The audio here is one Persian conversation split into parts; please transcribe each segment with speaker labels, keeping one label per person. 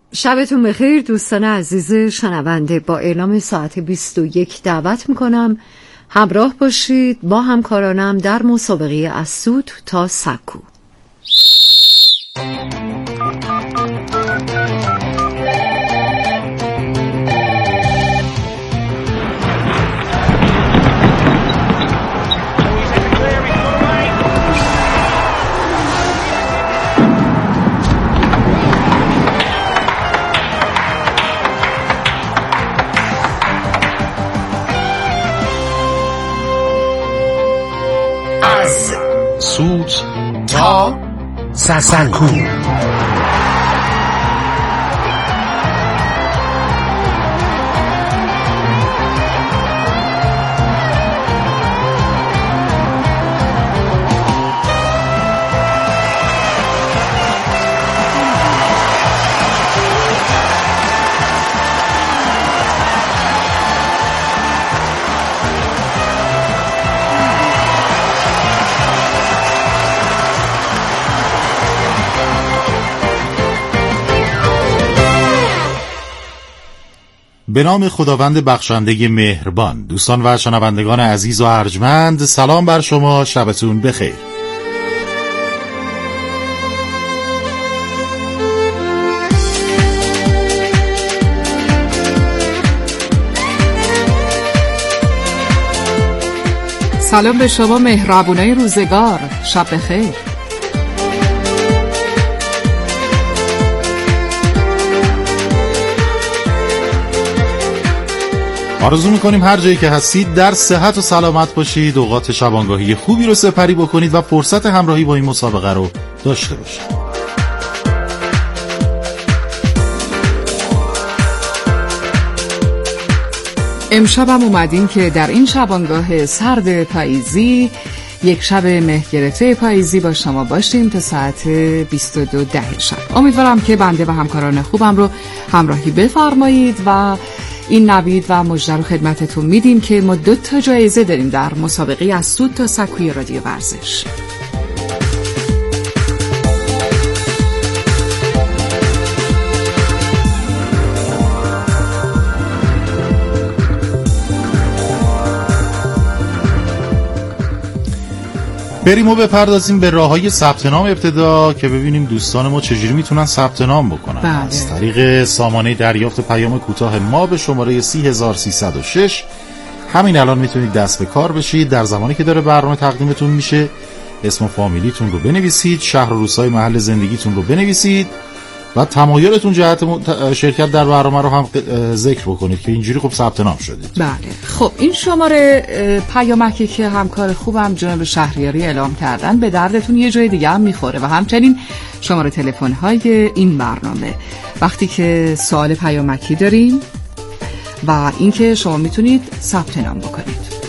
Speaker 1: شبتون بخیر دوستان عزیز شنونده. با اعلام ساعت 21 دعوت میکنم همراه باشید با همکارانم در مسابقه از سوت تا سکو.
Speaker 2: سوت تا سکو.
Speaker 3: به نام خداوند بخشنده مهربان. دوستان و شنوندگان عزیز و ارجمند، سلام بر شما، شبتون بخیر.
Speaker 4: سلام به شما مهربونای روزگار، شب بخیر.
Speaker 3: آرزو میکنیم هر جایی که هستید در صحت و سلامت باشید، اوقات شبانگاهی خوبی رو سپری بکنید و فرصت همراهی با این مسابقه رو داشته باشید.
Speaker 4: امشبم اومدیم که در این شبانگاه سرد پاییزی یک شب مه گرفته پاییزی با شما باشیم تا ساعت 22 شب. امیدوارم که بنده و همکاران خوبم رو همراهی بفرمایید و این نوید و مژده رو خدمتتون میدیم که ما 2 جایزه داریم در مسابقه از سوت تا سکوی رادیو ورزش.
Speaker 3: بریم و بپردازیم به راههای ثبت نام ابتدا که ببینیم دوستان ما چجوری میتونن ثبت نام بکنن.
Speaker 4: بله.
Speaker 3: از طریق سامانه دریافت پیام کوتاه ما به شماره 30306 همین الان میتونید دست به کار بشید. در زمانی که داره برنامه تقدیمتون میشه اسم و فامیلیتون رو بنویسید، شهر و روستای محل زندگیتون رو بنویسید و تمایلتون جهت شرکت در برنامه رو هم ذکر بکنید که اینجوری خب ثبت نام شدید.
Speaker 4: بله. خب این شماره پیامکی که همکار خوبم جناب شهریاری اعلام کردن به دردتون یه جای دیگه هم میخوره و همچنین شماره تلفن های این برنامه وقتی که سوال پیامکی داریم و اینکه شما میتونید ثبت نام بکنید.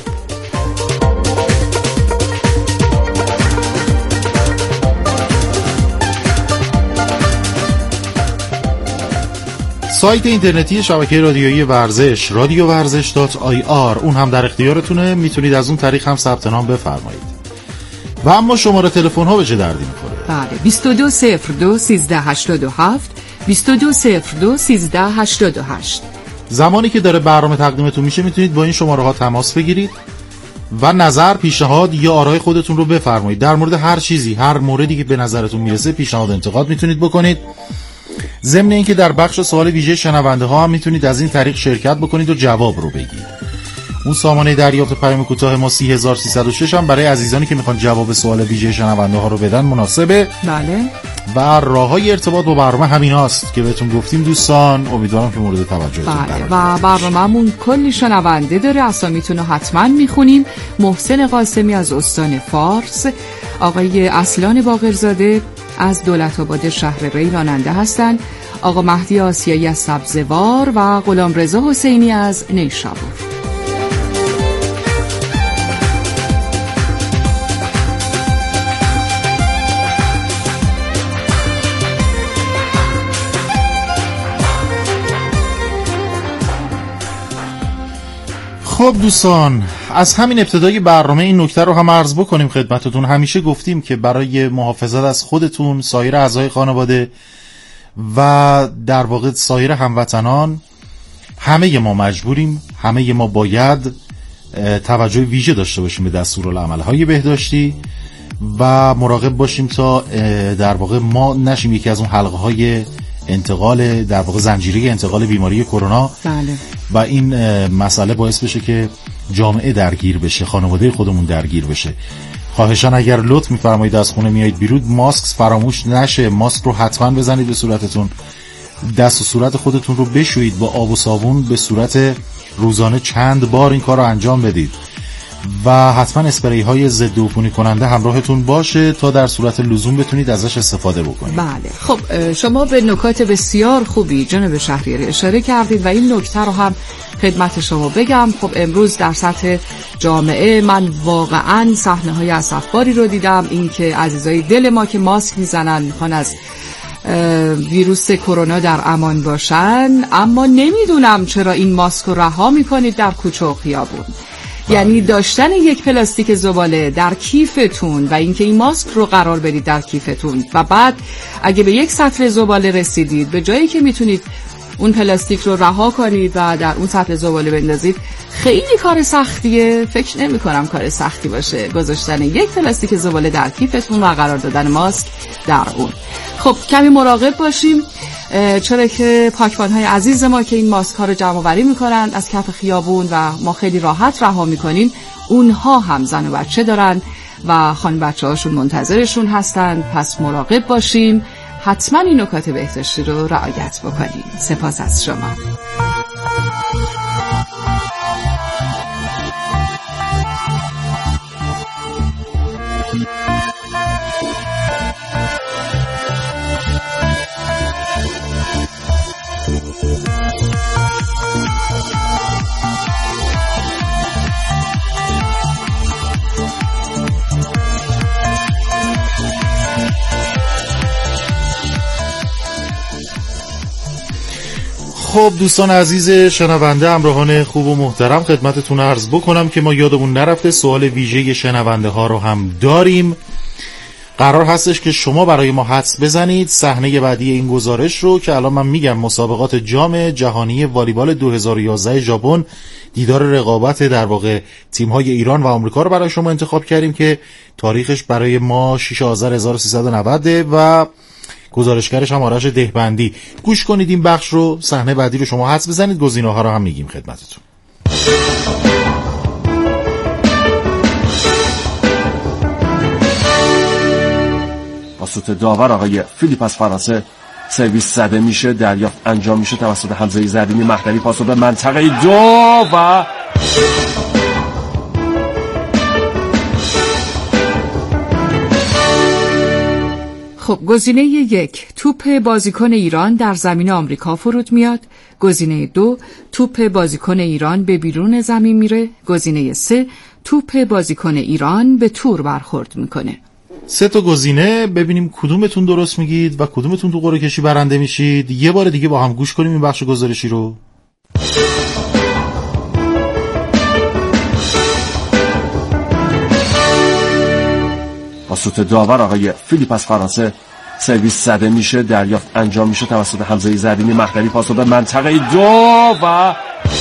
Speaker 3: سایت اینترنتی شبکه رادیویی ورزش radiovarzesh.ir اون هم در اختیارتونه، میتونید از اون طریق هم ثبت نام بفرمایید. و اما شماره تلفن ها به چه دردی میخوره؟
Speaker 4: بله 2202 1387 2202 1388.
Speaker 3: زمانی که داره برنامه تقدیمتون میشه میتونید با این شماره ها تماس بگیرید و نظر، پیشنهاد یا آرای خودتون رو بفرمایید در مورد هر چیزی، هر موردی که به نظرتون میرسه پیشنهاد انتقاد میتونید بکنید. ضمن اینکه در بخش سوال ویژه شنونده ها هم میتونید از این طریق شرکت بکنید و جواب رو بگید. اون سامانه دریافت پیام کوتاه ما 30306 هم برای عزیزانی که میخوان جواب سوال ویژه شنونده ها رو بدن مناسبه.
Speaker 4: بله.
Speaker 3: و راههای ارتباط با برنامه همین هاست که بهتون گفتیم دوستان، امیدوارم که مورد توجهتون
Speaker 4: بله. و برنامه‌مون کلی شنونده داره، اسامیتون رو حتما میخونیم. محسن قاسمی از استان فارس، آقای اصلان باقرزاده از دولت‌آباد شهر ری راننده هستند، آقا مهدی آسیایی از سبزوار و غلامرضا حسینی از نیشابور.
Speaker 3: خب دوستان، از همین ابتدای برنامه این نکته رو هم عرض بکنیم خدمتتون. همیشه گفتیم که برای محافظت از خودتون، سایر اعضای خانواده و در واقع سایر هموطنان همه ما مجبوریم، همه ما باید توجه ویژه داشته باشیم به دستورالعمل‌های بهداشتی و مراقب باشیم تا در واقع ما نشیم یکی از اون حلقه‌های انتقال در واقع زنجیره انتقال بیماری کرونا.
Speaker 4: بله.
Speaker 3: و این مسئله باعث بشه که جامعه درگیر بشه، خانواده خودمون درگیر بشه. خواهشاً اگر لطف می‌فرمایید از خونه میایید بیرون ماسک فراموش نشه. ماسک رو حتما بزنید به صورتتون، دست و صورت خودتون رو بشویید با آب و صابون به صورت روزانه چند بار این کار رو انجام بدید و حتما اسپری های ضد عفونی کننده همراهتون باشه تا در صورت لزوم بتونید ازش استفاده بکنید.
Speaker 4: بله. خب شما به نکات بسیار خوبی جناب شهریاری اشاره کردید و این نکته رو هم خدمت شما بگم. خب امروز در سطح جامعه من واقعا صحنه‌های اسفباری رو دیدم، این که عزیزای دل ما که ماسک میزنن میخوان از ویروس کرونا در امان باشن، اما نمیدونم چرا این ماسک رو رها میکنید در کوچه و خیابون. یعنی داشتن یک پلاستیک زباله در کیفتون و اینکه این ماسک رو قرار بدید در کیفتون و بعد اگه به یک سطل زباله رسیدید به جایی که میتونید اون پلاستیک رو رها کنید و در اون سطل زباله بندازید، خیلی کار سختیه. فکر نمی کنم کار سختی باشه گذاشتن یک پلاستیک زباله در کیفتون و قرار دادن ماسک در اون. خب کمی مراقب باشیم، چرا که پاکبان‌های عزیز ما که این ماسک ها رو جمع آوری میکنن از کف خیابون و ما خیلی راحت رها میکنیم، اونها هم زن و بچه دارن و خانم بچه هاشون منتظرشون هستن. پس مراقب باشیم، حتما این نکات بهداشتی رو رعایت بکنیم. سپاس از شما.
Speaker 3: خب دوستان عزیز شنونده، همراهان خوب و محترم، خدمتتون عرض بکنم که ما یادمون نرفته سوال ویژه شنونده ها رو هم داریم. قرار هستش که شما برای ما حدس بزنید صحنه بعدی این گزارش رو که الان من میگم مسابقات جام جهانی والیبال 2011 ژاپن، دیدار رقابت در واقع تیم‌های ایران و آمریکا رو برای شما انتخاب کردیم که تاریخش برای ما 6 آذر 1390 و گزارشگرش هم آرش دهبندی. گوش کنید این بخش رو، صحنه بعدی رو شما حدس بزنید، گزینه‌ها رو هم میگیم خدمتتون.
Speaker 2: با سوت داور آقای فیلیپ از فرانسه سرویس زده میشه، دریافت انجام میشه توسط حمزه زرینی. مهدوی پاس به منطقه 2 و
Speaker 4: خب گزینه 1 توپ بازیکن ایران در زمین آمریکا فرود میاد. گزینه 2 توپ بازیکن ایران به بیرون زمین میره. گزینه 3 توپ بازیکن ایران به تور برخورد میکنه.
Speaker 3: 3 تا گزینه، ببینیم کدومتون درست میگید و کدومتون تو قرعه کشی برنده میشید. یه بار دیگه با هم گوش کنیم این بخش گزارشی رو.
Speaker 2: با سوت داور آقای فیلیپ از فرانسه سرویس زده میشه، دریافت انجام میشه توسط حمزه زرینی. مهدوی پاس به منطقه 2 و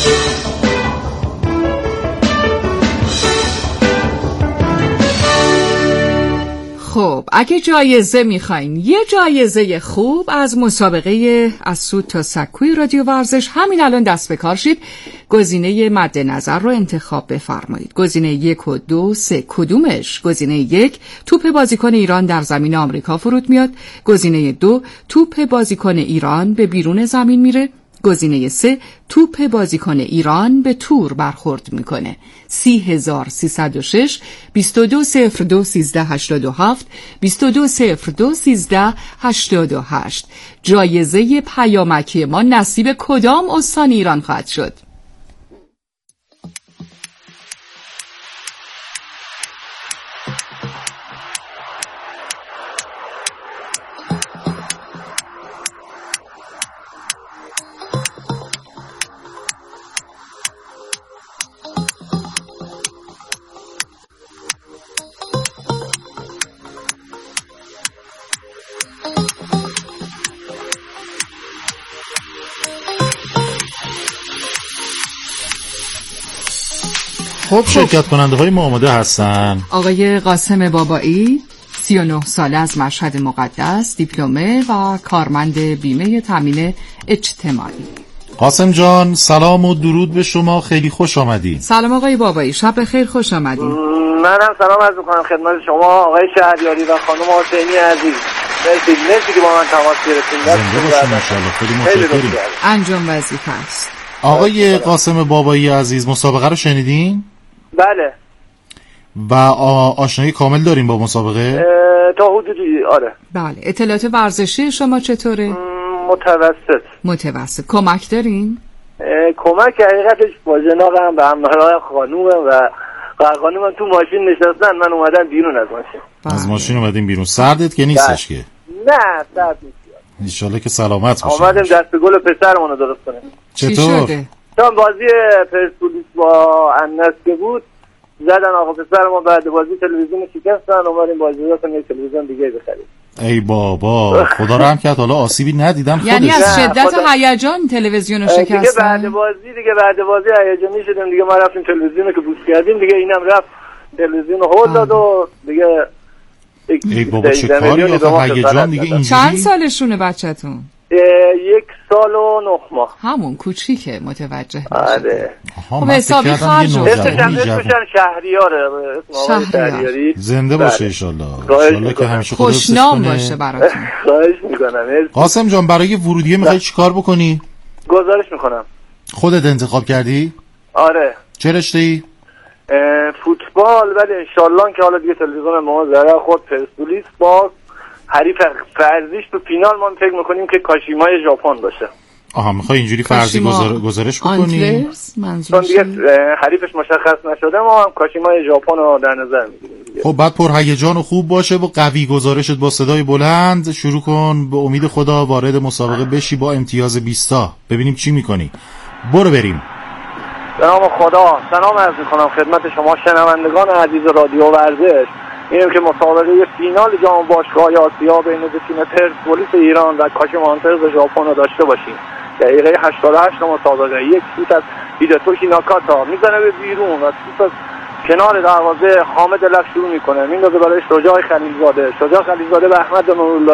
Speaker 4: خب اگه جایزه میخواین، یه جایزه خوب از مسابقه از سود تا سکوی رادیو ورزش، همین الان دست به کار شید. گزینه مد نظر رو انتخاب بفرمایید. گزینه 1 و 2 3 کدومش؟ گزینه 1 توپ بازیکن ایران در زمین آمریکا فرود میاد. گزینه 2 توپ بازیکن ایران به بیرون زمین میره. گزینه 3 توپ بازیکن ایران به تور برخورد میکنه. 30306 2202 1387 2202 1388. جایزه پیامکی ما نصیب کدام استان ایران خواهد شد؟
Speaker 3: خب شرکت کننده های ما آماده هستن.
Speaker 4: آقای قاسم بابایی 39 ساله از مشهد مقدس، دیپلمه و کارمند بیمه تامین اجتماعی.
Speaker 3: قاسم جان سلام و درود به شما، خیلی خوش آمدید.
Speaker 4: سلام آقای بابایی، شب بخیر، خوش آمدید.
Speaker 5: منم سلام عرض می‌کنم خدمت شما آقای شهریاری و خانم حسینی عزیز. مرسی که با من تماس گرفتید.
Speaker 3: زنده باشین ان شاءالله. خیلی متشکریم.
Speaker 4: انجام وظیفه است.
Speaker 3: آقای قاسم بابایی عزیز مسابقه رو شنیدین؟
Speaker 5: بله.
Speaker 3: و آشنایی کامل دارین با مسابقه؟
Speaker 5: تا حدودی آره.
Speaker 4: بله. اطلاعات ورزشی شما چطوره؟ متوسط. کمک دارین؟
Speaker 5: کمک حقیقتش با جنابم و همراه خانومم و خانومم تو ماشین نشستن، من اومدم بیرون از ماشین.
Speaker 3: از ماشین اومدین بیرون. سردت که نیستش که؟
Speaker 5: نه سرد نیست.
Speaker 3: انشالله که سلامت باشین.
Speaker 5: اومدم دست گل پسرمون رو درست کنیم.
Speaker 3: چطور؟
Speaker 5: چون بازی پرسپولیس با النصر بود، زدن آقا پسرمون بعد بازی تلویزیون شکستن، اومدیم بازی رو کنیم تلویزیون دیگه بخریم.
Speaker 3: ای بابا خدا رحم کرد، حالا آسیبی ندیدم خودش.
Speaker 4: یعنی از شدت هیجان تلویزیون رو شکستن.
Speaker 5: دیگه بعد بازی هیجانی شدیم دیگه، ما رفتیم تلویزیون رو که بوس کردیم دیگه، اینم رفت تلویزیون رو هول داد و دیگه
Speaker 3: ای بابا چه کاری آخه هیجان دیگه اینجوری.
Speaker 4: چند سالشونه بچه‌تون؟
Speaker 5: 1 سال و 9 ماه.
Speaker 4: همون کوچیکه متوجه
Speaker 5: بشه. آره.
Speaker 4: خب حسابی خرج
Speaker 5: اسمشون شهریاره. شهریاری.
Speaker 3: زنده باشه ان شاءالله که همیشه
Speaker 4: خوشنام باشه براتون.
Speaker 5: خواهش میکنم.
Speaker 3: قاسم جان برای ورودیه میخوای چیکار بکنی؟
Speaker 5: گزارش میکنم.
Speaker 3: خودت انتخاب کردی؟
Speaker 5: آره.
Speaker 3: چه رشته‌ای؟
Speaker 5: فوتبال، ولی انشالله که حالا دیگه تلویزیون ما زره خود پرسپولیس با حریف فرضیش تو فینال ما فکر میکنیم که کاشیمای ژاپن باشه.
Speaker 3: آها میخوای اینجوری فرضی گزارش بکنی؟
Speaker 5: چون دیگه حریفش مشخص نشده ما هم کاشیمای ژاپن رو در نظر میگیریم.
Speaker 3: خب بعد پرهیجان و خوب باشه و قوی گزارشت با صدای بلند شروع کن، به امید خدا وارد مسابقه بشی با امتیاز 20 تا. ببینیم چی میکنی. برو بریم.
Speaker 5: به نام خدا. سلام عرض میکنم خدمت شما شنوندگان عزیز رادیو ورزش. اینم که مسابقه فینال جام باشگاه‌های آسیا بین دو تیم پرسپولیس ایران و کاشیما آنتلرز ژاپن رو داشته باشیم. دقیقه 88 مسابقه یک شوت از هیدتوشی ناکاتا میزنه به بیرون و توپ از کنار دروازه حامد لک شروع میکنه، میندازه برای شجاع خلیلزاده به احمد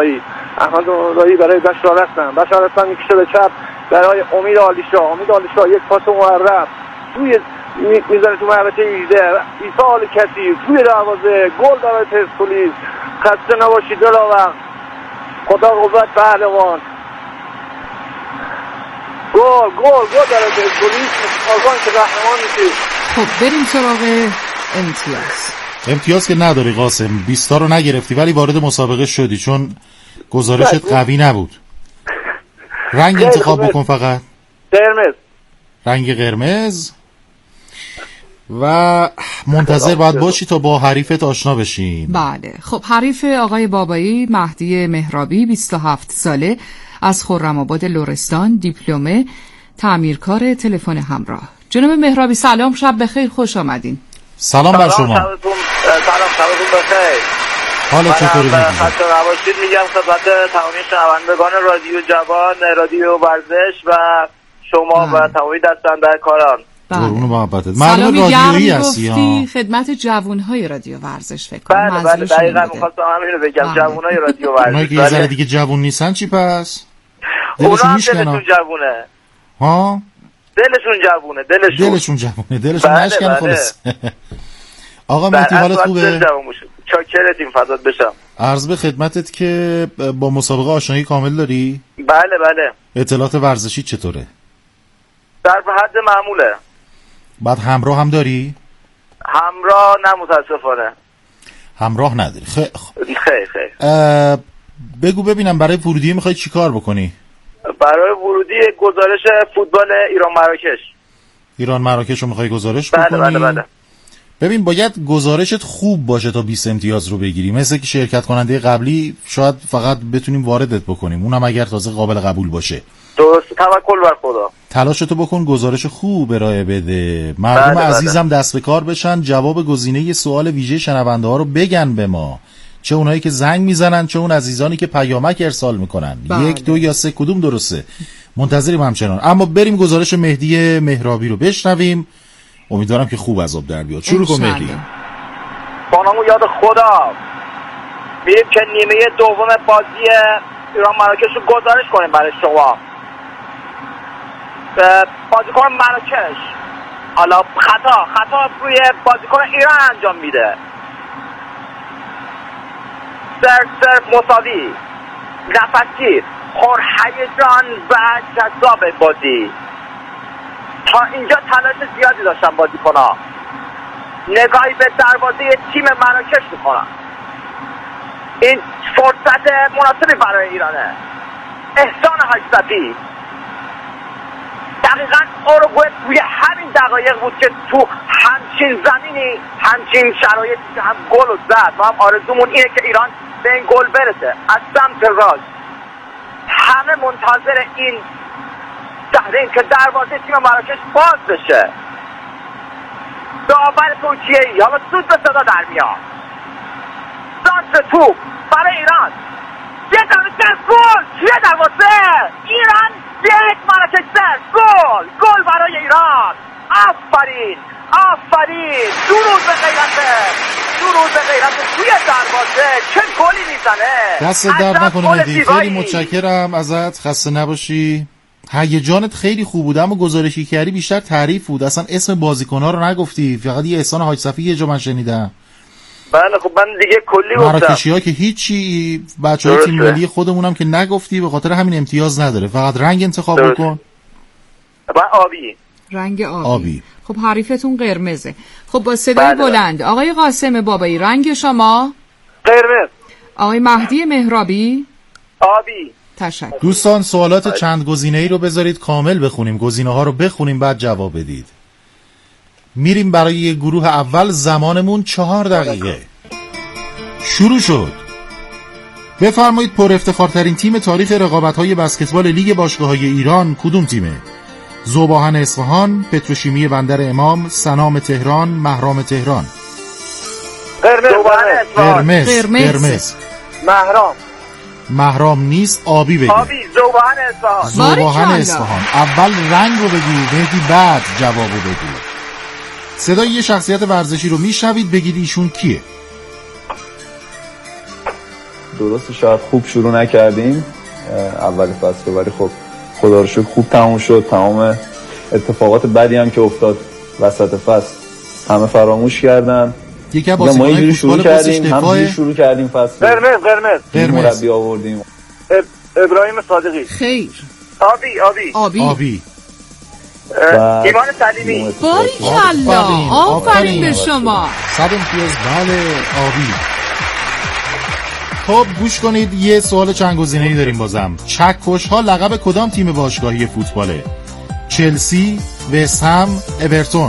Speaker 5: نوراللهی برای بشار حسن میکشه به چپ برای امید عالیشاه یک پاس معرف توی میزنه تو محوطه 18 ایصال کثیر توی دروازه، گل برای پرسپولیس. خسته نباشید دلاور، خدا قوت پهلوان. گل برای پرسپولیس، آگان که قهرمان میشه.
Speaker 4: خب بریم سراغ
Speaker 3: امتیاز که نداری قاسم، 20 تا رو نگرفتی ولی وارد مسابقه شدی چون گزارشت قوی نبود. رنگ انتخاب بکن فقط.
Speaker 5: قرمز.
Speaker 3: رنگ قرمز. و منتظر باید باشی تا با حریفت آشنا بشیم.
Speaker 4: بله. خب حریف آقای بابایی مهدی مهرابی 27 ساله از خرم‌آباد لرستان، دیپلمه، تعمیرکار تلفن همراه. جناب مهرابی سلام، شب بخیر، خوش آمدین.
Speaker 3: سلام بر شما.
Speaker 5: سلام بخیر.
Speaker 3: حالا چطوری میگید؟
Speaker 5: خسته نباشید میگم خدمت تمامی شنوندگان رادیو جوان، رادیو ورزش و شما و تمامی دستاندرکاران.
Speaker 3: قربون محبتت.
Speaker 4: سلامی گرمی گفتی خدمت جوانهای رادیو ورزش فکر کنم.
Speaker 5: بله دقیقاً می‌خواستم همین رو بگم، جوانهای رادیو ورزش.
Speaker 3: اونایی که یه ذره دیگه جوون نیستن چی پس؟
Speaker 5: دلشون جوونه.
Speaker 3: ها؟
Speaker 5: دلشون
Speaker 3: جوونه نشکنه خلاص. آقا مهدی حالت خوبه؟
Speaker 5: چاکرتیم فضات بشم.
Speaker 3: عرض به خدمتت که با مسابقه آشنایی کامل داری؟
Speaker 5: بله.
Speaker 3: اطلاعات ورزشی چطوره؟
Speaker 5: در حد معموله.
Speaker 3: بعد همراه هم داری؟
Speaker 5: همراه نه متاسفانه.
Speaker 3: همراه نداری. خیر. بگو ببینم برای ورودی میخوای چی کار بکنی؟
Speaker 5: برای ورودی گزارش فوتبال
Speaker 3: ایران مراکش رو میخوای گزارش بکنی؟
Speaker 5: بله.
Speaker 3: ببین باید گزارشت خوب باشه تا 20 امتیاز رو بگیری. مثل که شرکت کننده قبلی شاید فقط بتونیم واردت بکنیم، اونم اگر تازه قابل قبول باشه.
Speaker 5: درست، توکل بر خدا.
Speaker 3: تلاشتو بکن گزارش خوب ارائه بده. مردم عزیزم دست به کار بشن، جواب گزینه سوال ویژه شنونده ها رو بگن به ما، چه اونایی که زنگ میزنن چه اون عزیزانی که پیامک ارسال میکنن. 1 2 یا 3 کدوم درسته؟ منتظریم همچنان. اما بریم گزارش مهدی مهرابی رو بشنویم امیدوارم که خوب از آب در بیاد. شروع کن مهدی.
Speaker 5: با نام و یاد خدا میریم که نیمه دوم بازی ایران مراکش رو گزارش کنیم برای شما. بازیکن مراکش حالا خطا روی بازیکن ایران انجام میده. صرف مساوی، نفسگیر، پرهیجان و جذاب بازی. تا اینجا تلاش زیادی داشتن بازیکن‌ها. نگاهی به دروازه تیم مراکش میکنن. این فرصت مناسبی برای ایرانه. احسان حاج‌صفی دقیقاً اوروگوئه توی همین دقایق بود که تو همچین زمینی، همچین شرایطی که هم گل زد و هم آرزومون اینه که ایران به این گل برسه از سمت راست. همه منتظر این تحریم که دروازه تیم مراکش باز بشه. داور ترکیه‌ای حالا سود به صدا در میاد. سانتر توپ برای ایران. یه دروازه گل توی دروازه ایران. یک مراکش گل برای ایران. آفرین درود به غیرت توی دروازه. چه گلی میزنه.
Speaker 3: دست درد نکنه مهدی، خیلی متشکرم ازت، خسته نباشی. هیجانت خیلی خوب بود، اما گزارشی کردی بیشتر تعریف بود، اصلا اسم بازیکن‌ها رو نگفتی، فقط یه احسان حاج‌صفی یه جا من شنیدم.
Speaker 5: بله خب من دیگه کلی گفتم.
Speaker 3: مراکشی‌ها که هیچی، بچه‌های تیم ملی خودمونم که نگفتی، به خاطر همین امتیاز نداره. فقط رنگ انتخاب بکن.
Speaker 5: آبی.
Speaker 4: رنگ آبی. خب حریفتون قرمزه. خب با صدای بلند آقای قاسم بابایی، رنگ شما؟
Speaker 5: قرمز.
Speaker 4: آقای مهدی مهرابی؟
Speaker 5: آبی.
Speaker 4: تشکر.
Speaker 3: دوستان سوالات چند گزینه‌ای رو بذارید کامل بخونیم، گزینه‌ها رو بخونیم بعد جواب بدید. میریم برای گروه اول، زمانمون 4 دقیقه. شروع شد. بفرمایید پر افتخارترین تیم تاریخ رقابت‌های بسکتبال لیگ باشگاه‌های ایران کدوم تیمه؟ ذوباهن اصفهان، پتروشیمی بندر امام، سنام تهران، مهرام تهران. قرمز. مهرام نیست، آبی بگید. ذوباهن اصفهان. اول رنگ رو بگید مهدی، بعد جواب رو بگید. صدای یه شخصیت ورزشی رو میشنوید، بگید ایشون کیه.
Speaker 6: درسته شاید خوب شروع نکردیم اول فصل، ولی خب خدا رو شکر خوب تموم شد. تمام اتفاقات بدی هم که افتاد وسط فصل همه فراموش کردن.
Speaker 3: یکی از بازیکن‌های فوتبال پستش دفاعه.
Speaker 6: شروع کردیم فصل.
Speaker 5: قرمز.
Speaker 6: مربی آوردیم.
Speaker 5: ابراهیم صادقی.
Speaker 4: خیر.
Speaker 5: آبی. ایمان سلیمی.
Speaker 4: باریکالله، آفرین به شما.
Speaker 3: 100 امتیاز. بله آبی. خب گوش کنید، یه سوال چند گزینه‌ای داریم بازم. چکش‌ها لقب کدام تیم باشگاهی فوتباله؟ چلسی، وستهم، اورتون.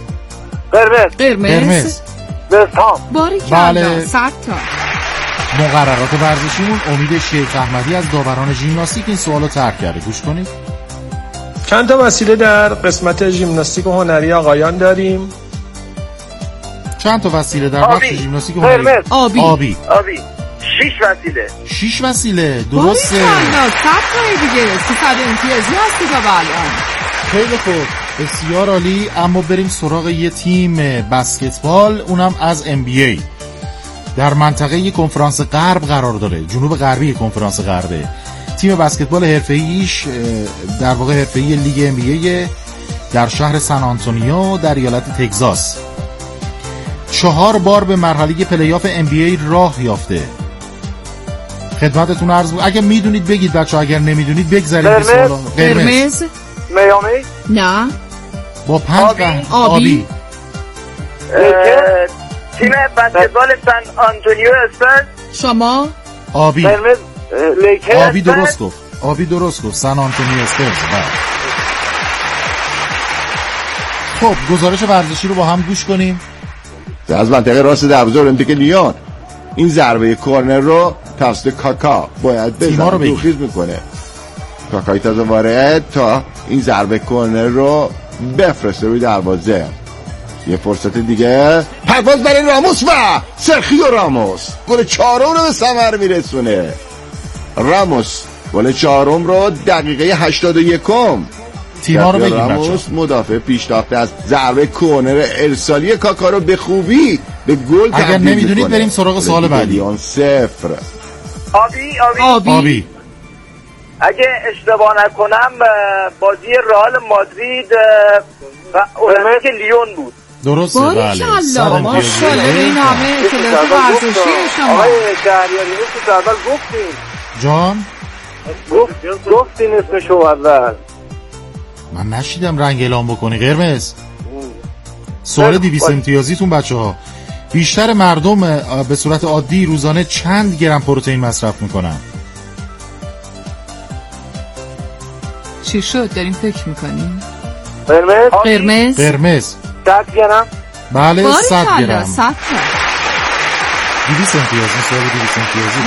Speaker 4: قرمز.
Speaker 5: وستهم.
Speaker 4: باریکالله. 100 تا.
Speaker 3: مقررات ورزشیمون، امید شیخ احمدی از داوران ژیمناستیک این سوالو طرح کرده. گوش کنید.
Speaker 7: چند تا وسیله در قسمت ژیمناستیک هنری آقایان داریم؟
Speaker 3: چند تا وسیله در بخش ژیمناستیک هنری؟ آبی. 6 وسیله. درسته.
Speaker 4: باریکالله. 100 تا دیگه. 300 امتیازی هستی تا الان.
Speaker 3: خیلی خوب، بسیار عالی. اما بریم سراغ یه تیم بسکتبال، اونم از NBA. در منطقه کنفرانس غرب قرار داره، جنوب غربی کنفرانس غربه. تیم بسکتبال حرفه‌ایش در واقع حرفه‌ای لیگ NBA در شهر سن آنتونیو در ایالت تگزاس 4 بار به مرحله پلی‌آف NBA راه یافته. خدمتتون عرض اگه میدونید بگید بچه‌ها، اگر نمیدونید بگذارید.
Speaker 4: قرمز.
Speaker 5: میامی؟
Speaker 4: نه.
Speaker 3: با 5
Speaker 4: آبی.
Speaker 5: تیم بسکتبال سن آنتونیو اسپرز.
Speaker 4: شما؟
Speaker 3: آبی.
Speaker 5: قرمز.
Speaker 3: آبی درست گفت. سن آنتونیو اسپرز. خب گزارش ورزشی رو با هم گوش کنیم.
Speaker 8: از منطقه راست دروازه المپیک لیون این ضربه کورنر رو توسط کاکا باید بزنه، دوخیز میکنه. کاکای تازه وارد تا این ضربه کورنر رو بفرسته روی دروازه. یه فرصت دیگه، پرواز برای راموس و سرخیو راموس گل 4 رو به ثمر میرسونه. راموس گل 4 رو دقیقه 81
Speaker 3: تیما رو بگیم
Speaker 8: راموس مدافع پیشتاخته از ضربه کرنر ارسالی کاکا رو به خوبی به گل تبدیل.
Speaker 3: اگر نمیدونید بریم سراغ سوال بعدی.
Speaker 8: 0
Speaker 5: آبی. اگه اشتباه نکنم بازی رئال مادرید و المپیک لیون بود.
Speaker 3: درسته. بله.
Speaker 4: ماشاءالله ماشاءالله این همه کلاس ورزشی شما.
Speaker 5: آقای شهریاری تو اول گفتین.
Speaker 3: جان
Speaker 5: گفتین اسمشو اول.
Speaker 3: من نشیدم رنگ اعلام بکنی قرمز. سوال 200 امتیازیتون بچه‌ها. بیشتر مردم به صورت عادی روزانه چند گرم پروتئین مصرف میکنن؟
Speaker 4: چی شد داریم فکر میکنیم؟
Speaker 3: قرمز
Speaker 5: 100 گرم.
Speaker 3: بله 100 گرم.
Speaker 4: 100 تا
Speaker 3: 200 امتیازی. سوال 200 امتیازی.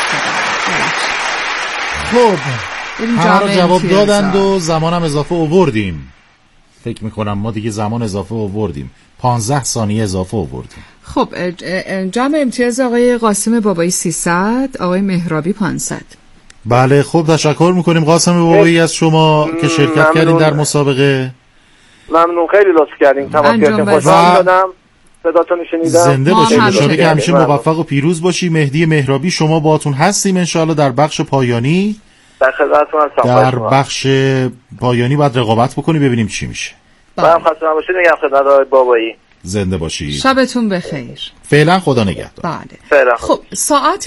Speaker 3: خب همه رو جواب دادند و زمانم اضافه آوردیم. فکر میکنم ما دیگه زمان اضافه آوردیم. 15 ثانیه اضافه آوردیم.
Speaker 4: خب جمع امتیاز آقای قاسم بابایی 300، آقای مهرابی 500.
Speaker 3: بله خب تشکر میکنیم قاسم بابایی از شما که شرکت کردین در مسابقه.
Speaker 5: ممنون، خیلی لطف کردین. تمام کردین. خوشحال شدم صداتون شنیدم.
Speaker 3: زنده باشید ان شاءالله که همیشه موفق و پیروز باشی. مهدی مهرابی شما باهاتون هستیم ان شاءالله در بخش پایانی.
Speaker 5: در خدمتتون هستم.
Speaker 3: در بخش پایانی باید رقابت بکنی ببینیم چی میشه.
Speaker 5: من خسته نباشید. میگم خدمت آقای بابایی
Speaker 3: زنده باشید.
Speaker 4: شبتون بخیر.
Speaker 3: فعلا خدا نگهدار.
Speaker 4: بله. خب ساعت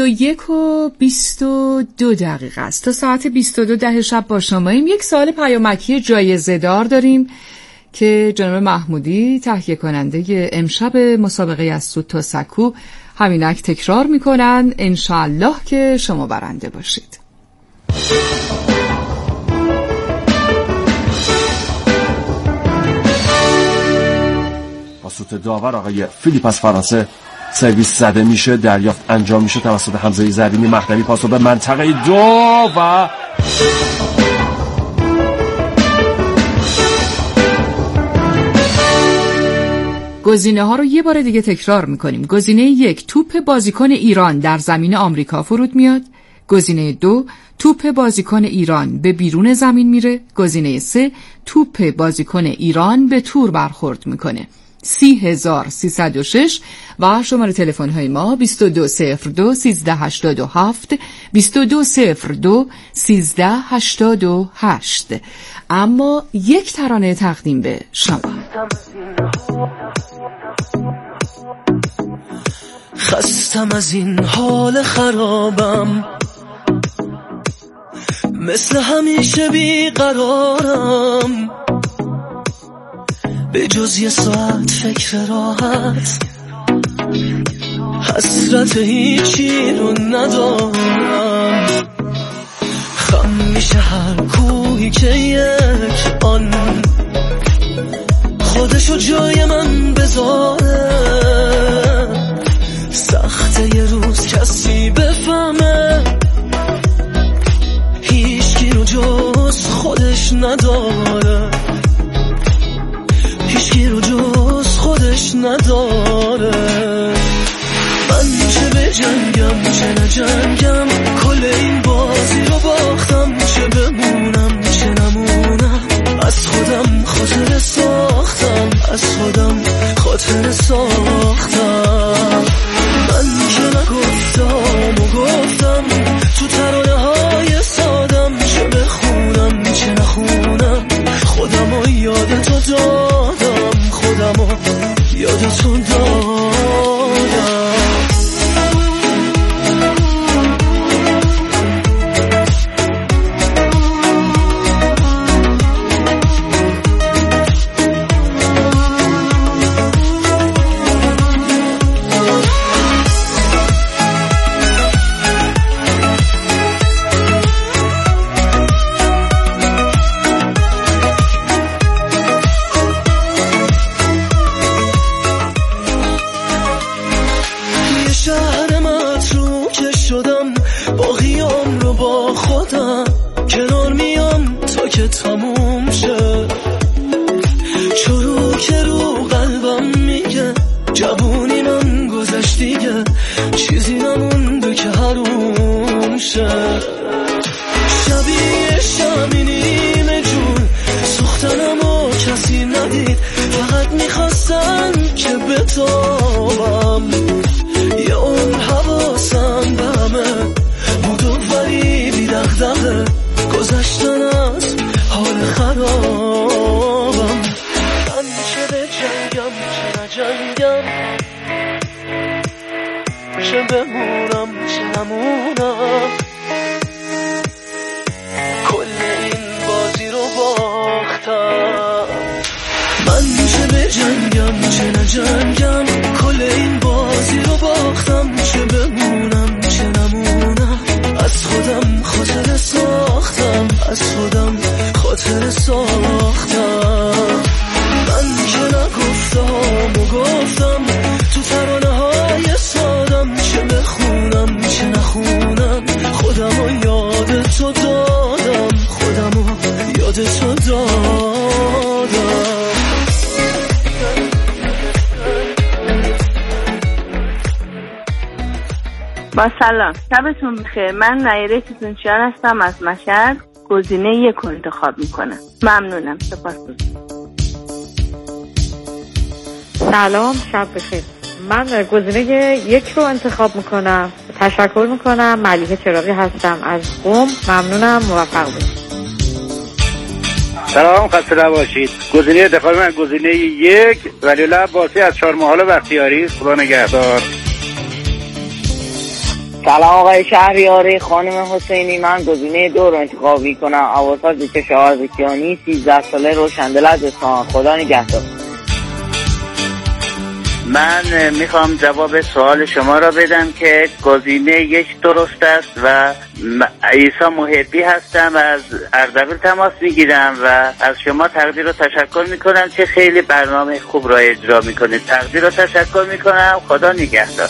Speaker 4: 21:22 است. تا ساعت 22 شب با شماییم. یک سوال پیامکی جایزه دار داریم که جناب محمودی تهیه کننده امشب مسابقه از سود تا سکو همینک تکرار میکنن. انشالله که شما برنده باشید.
Speaker 2: توسط داور آقای فیلیپ از فرانسه سرویس زده میشه، دریافت انجام میشه توسط حمزه زرینی مخدوی. پاسو به منطقه 2 و
Speaker 4: گزینه ها رو یه بار دیگه تکرار میکنیم. گزینه 1 توپ بازیکن ایران در زمین آمریکا فرود میاد. گزینه 2 توپ بازیکن ایران به بیرون زمین میره. گزینه 3 توپ بازیکن ایران به تور برخورد میکنه. 30306 و شماره تلفن های ما 2202 1387 2202 1388. اما یک ترانه تقدیم به شما.
Speaker 9: خستم از این حال خرابم، مثل همیشه بیقرارم، به جز یه ساعت فکر راحت، حسرت هیچی رو ندارم. خم میشه هر کوهی که یک آن خودشو جای من بذاره. سخته یه روز کسی بفهمه هیچکی رو جز خودش نداره، هیچکی رو جز خودش نداره. من چه بجنگم چه نجنگم، کل این بازی رو باختم، چه بمونم چه نمونم، از خودم خاطر ساختم، از خودم خاطر ساختم. من که نگفتم و گفتم تو ترانه های سادم، چه بخونم چه نخونم، خودم رو یاد تو دادم، خودم رو یاد تو دادم. آفتابم یه اون حواسم به همه بود و ولی بی دغدغه گذشتن از حال خرابم. من چه به جنگم چه نجنگم، چه بمونم چه نمونم، کل این بازی رو باختم. من چه به جنگم چه نجنگم، کل این بازی رو باختم. چه بمونم چه نمونم، از خودم خاطره ساختم، از خودم خاطره ساختم. من که نگفتم و گفتم تو ترانه های سادم، چه بخونم چه نخونم، خودم رو یاد تو دادم، خودم رو یاد تو دادم.
Speaker 10: با سلام، شبتون بخیر. من نایره ستونچیان هستم از مشهد. گزینه 1 رو انتخاب میکنم. ممنونم، سپاسگزارم.
Speaker 11: سلام، شب بخیر. من گزینه 1 رو انتخاب میکنم. تشکر میکنم. ملیحه چراغی هستم از قم. ممنونم، موفق باشید.
Speaker 12: سلام، خسته نباشید. گزینه انتخاب من گزینه 1 ولی‌الله عباسی از چهارمحال بختیاری. خدا نگهدار.
Speaker 13: سلام آقای شهریاری، خانم حسینی. من گزینه 2 رو انتخاب میکنم. اواسط کشاورزکیانی، 13 ساله، روشندل از اصفهان. خدا نگهدار.
Speaker 12: من میخوام جواب سوال شما را بدم که گزینه 1 درست است و عیسی محبی هستم، از اردبیل تماس میگیرم و از شما تقدیر و تشکر میکنم که خیلی برنامه خوب را اجرا میکنید. تقدیر و تشکر میکنم. خدا نگهدار.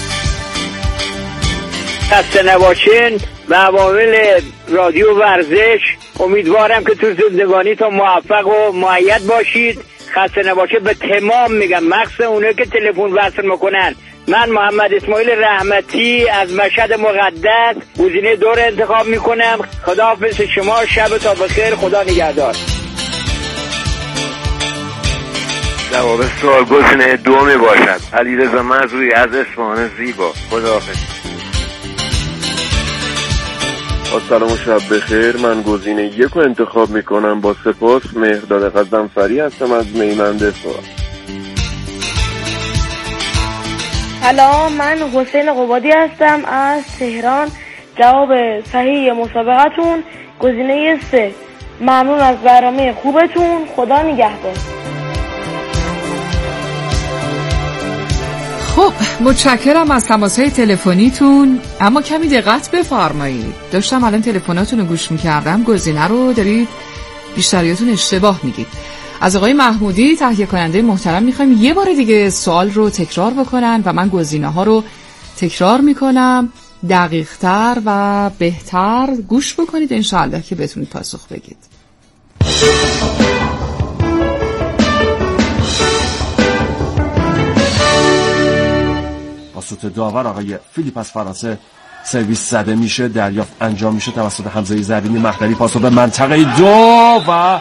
Speaker 14: خسته نباشین و عوامل رادیو ورزش. امیدوارم که تو زندگانی تا موفق و مؤید باشید. خسته نباشه به تمام میگم، مخصوصا اونایی که تلفن وصل میکنن. من محمد اسماعیل رحمتی از مشهد مقدس گزینه 2 رو انتخاب میکنم. خداحافظ شما، شب تا بخیر. خدا نگهدار.
Speaker 15: جواب سوال گزینه 2 میباشد. علیرضا منصوری از اصفهان زیبا. خداحافظ.
Speaker 2: سلام و شب بخیر. من گزینه 1 رو انتخاب میکنم. با سپاس. مهرداد قزنفری هستم از میمند اصفهان.
Speaker 16: سلام، من حسین قبادی هستم از تهران. جواب صحیح مسابقتون گزینه 3. ممنون از برنامه خوبتون. خدا نگهدار.
Speaker 4: خب، متشکرم از تماس‌های تلفنیتون، اما کمی دقت بفرمایید. داشتم الان تلفناتون رو گوش می‌کردم. گزینه رو دارید بیشتریاتون اشتباه میگید. از آقای محمودی تهیه کننده محترم می‌خوایم یه بار دیگه سوال رو تکرار بکنن و من گزینه‌ها رو تکرار می‌کنم. دقیق‌تر و بهتر گوش بکنید انشاءالله که بتونید پاسخ بگید.
Speaker 2: توسط داور آقای فیلیپ از فرانسه سرویس زده میشه، دریافت انجام میشه توسط حمزه زرینی مهدوی. پاسخ به منطقه 2 و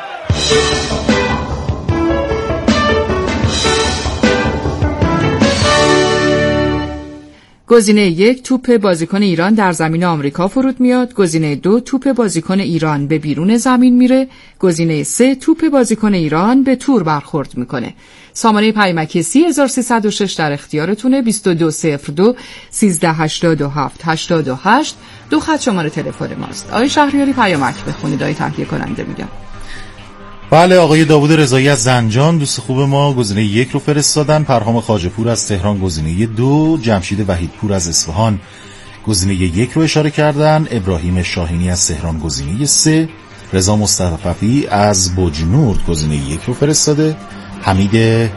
Speaker 4: گزینه 1 توپ بازیکن ایران در زمین آمریکا فرود میاد. گزینه 2 توپ بازیکن ایران به بیرون زمین میره. گزینه 3 توپ بازیکن ایران به تور برخورد میکنه. سامانه پیامکی 30306 در اختیارتونه. 2202 1387 88 دو خط شماره تلفن ماست. آقای شهریاری پیامک بخونید. آقای تهیه کننده میگم.
Speaker 3: بله، آقای داوود رضایی از زنجان دوست خوب ما گزینه 1 رو فرستادن. پرهام خواجه‌پور از تهران گزینه 2. جمشید وحیدپور از اصفهان گزینه 1 رو اشاره کردن. ابراهیم شاهینی از تهران گزینه 3. رضا مصطفی از بوجنورد گزینه 1 رو فرستاده. حمید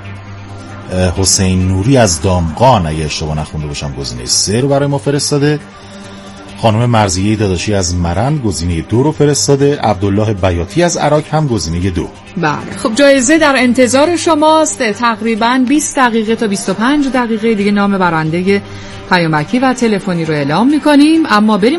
Speaker 3: حسین نوری از دامغان اگه اشتباه نخونده باشم گزینه 3 رو برای ما فرستاده. خانم مرضیه داداشی از مرند گزینه 2 رو فرستاده. عبدالله بیاتی از عراق هم گزینه 2.
Speaker 4: بله، خب جایزه در انتظار شماست. تقریباً 20 دقیقه تا 25 دقیقه دیگه نام برنده پیامکی و تلفنی رو اعلام می‌کنیم. اما بریم